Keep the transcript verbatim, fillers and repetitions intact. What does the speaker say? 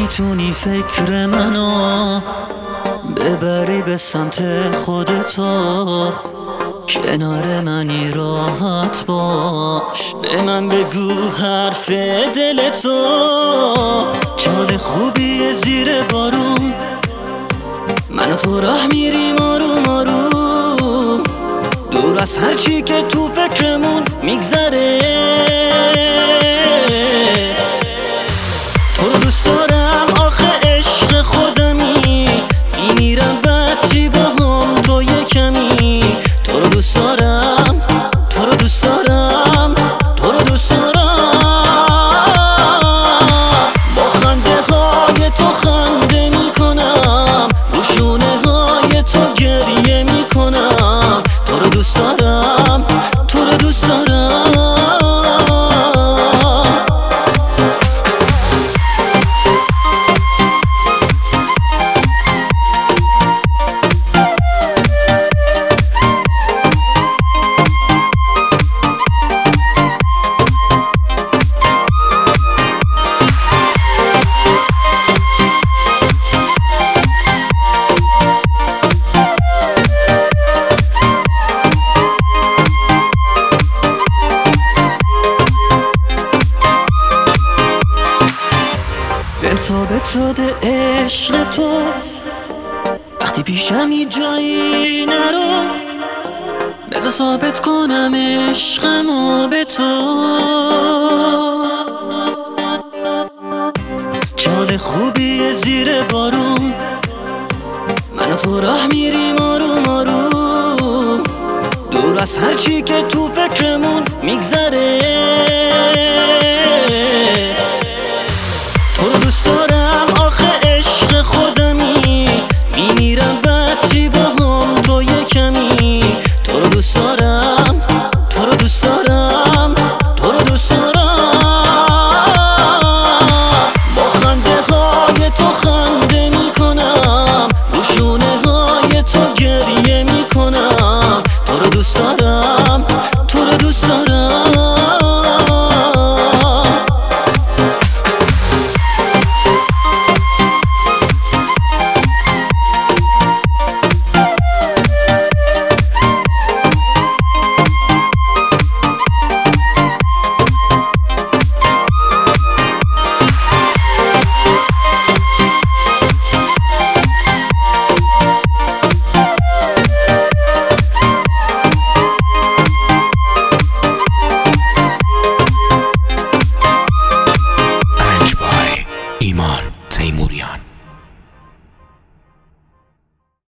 میتونی فکر منو ببری به سمت خودتو، کنار منی راحت باش، به من بگو حرف دلتو. چال خوبیه زیر بارون، من و تو راه میریم آروم آروم، دور از هر چی که تو فکرمون میگذره. تو رو دوست دارم آخه عشق خودمی، میمیرم بعد چی باهم تو یه کمی. تو رو دوست دارم، تو رو دوست دارم، تو رو دوست دارم. با خنده های تو خنده میکنم، رو شونه های تو گریه میکنم. تو رو دوست دارم، تو رو دوست دارم. بهم ثابت شده عشق تو، وقتی پیشم هیچ جایی نرو، بذار ثابت کنم عشقمو به تو. چال خوبیه زیر بارون، من و تو راه میریم آروم آروم، دور از هر چی که تو فکرمون میگذره.